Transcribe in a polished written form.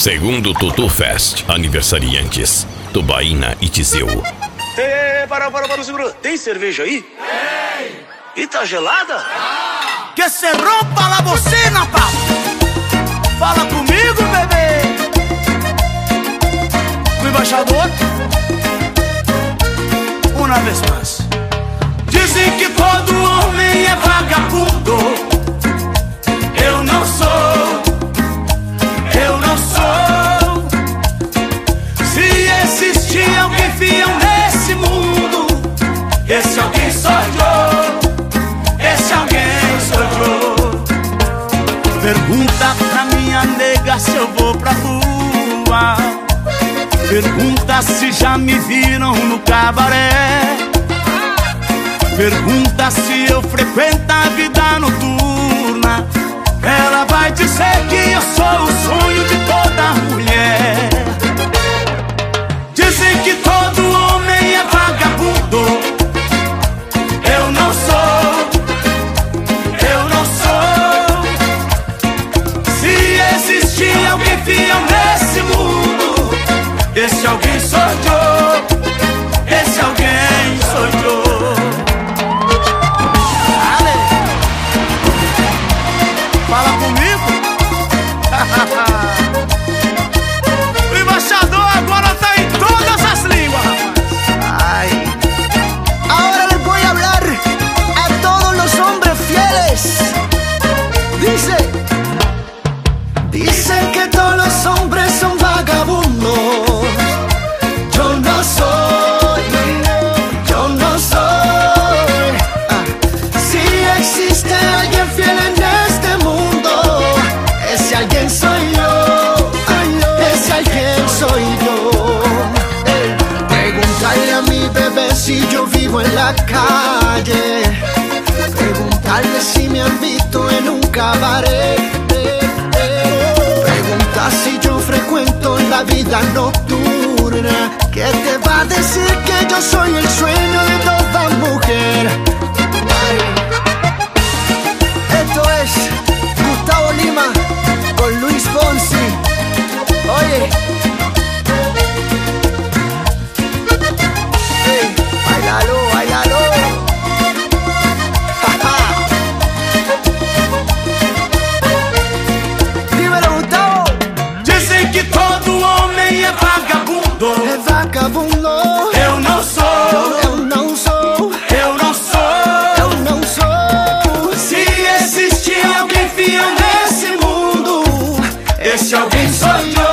Segundo Tutu Fest, aniversariantes, Tubaína e Tizil. Para, segura. Tem cerveja aí? Tem. E tá gelada? Que se rompa la bocina, pá. Fala comigo, bebê. O embaixador, uma vez mais. Dizem que todo homem é vagabundo. Eu não sou. Se existir alguém fiel nesse mundo, esse alguém sou eu. Esse alguém sou eu. Pergunta pra minha nega se eu vou pra rua. Pergunta se já me viram no cabaré. Pergunta se eu frequento a vida noturna. Ela vai dizer que eu sou o sonho de toda mulher. Dizem que todo homem é vagabundo. Eu não sou. Se existir alguém fiel nesse mundo, esse alguém sou eu. Esse alguém sou eu. Fala comigo. O embaixador agora tá em todas as línguas. Ay. Ahora les voy a hablar a todos los hombres fieles. Dicen que todos los hombres son vagabundos. Yo no soy. Si existe alguien fiel en este mundo, ese alguien soy yo. Ese alguien soy yo. Preguntarle a mi bebé si yo vivo en la calle. Preguntarle si me han visto en un cabaret. Preguntar si yo frecuento la vida nocturna. ¿Qué te va a decir que yo soy el sueño de toda mujer? Esto es Gustavo Lima con Luis Fonsi. Oye, hey, bailalo. Dímelo, Gustavo. Dizem que todo homem é vagabundo. É vagabundo. Eu não sou. Se existir alguém fiel nesse mundo, esse alguém sou eu.